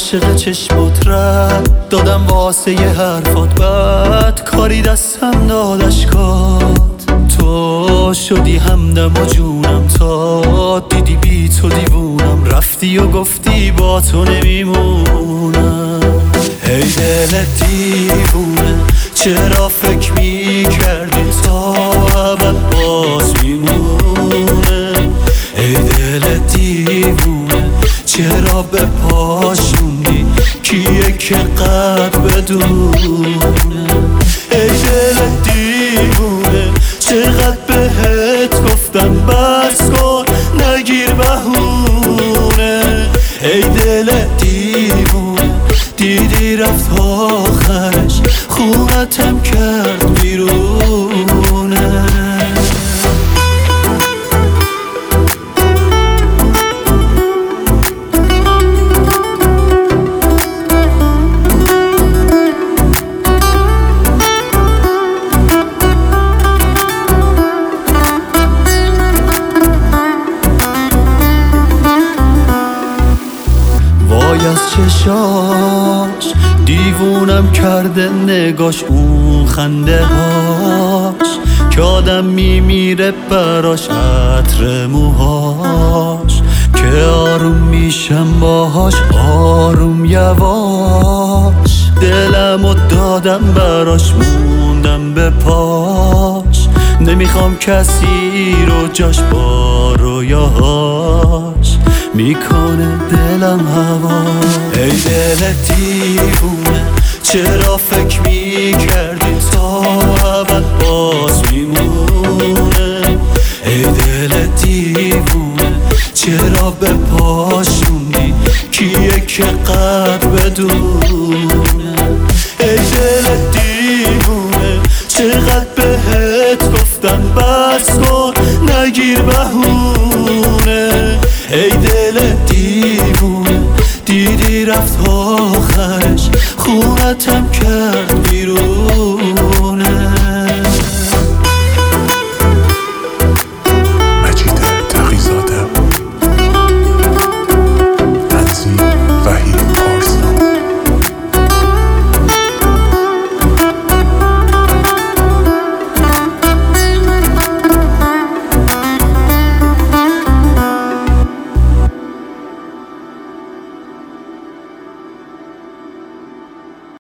عاشق چشمات رد دادم واسه یه حرفات، بد کاری دستم داد اشکات. تو شدی همدم و جونم تا دیدی بی تو دیوونم، رفتی و گفتی با تو نمیمونم. ای دل دیوونه چرا فکر میکردی تا ابد باز میمونه. ای دل دیوونه چرا به پاشوندی کیه که قد بدونه. ای دل دیوونه چقدر بهت گفتم بس کن نگیر بهونه. ای دل دیوونه دیدی رفت آخرش خونتم کرد بیرونه. وای از چشاش دیوونم کرده نگاش، اون خنده هاش که آدم میمیره براش، عطر موهاش که آروم میشم باهاش آروم یواش. دلمو دادم براش موندم به پاش، نمیخوام کسی رو جاش با رویاهاش میکنه دلم هوا. ای دل دیوونه چرا فکر میکردی تا ابد باز میمونه. ای دل دیوونه چرا به پاشوندی کیه که قد بدونه. ای دل دیوونه چقدر بهت گفتم بس کن نگیر بهونه. ای دل دیوونه دیدی رفت آخرش خونتم کرد بیرون.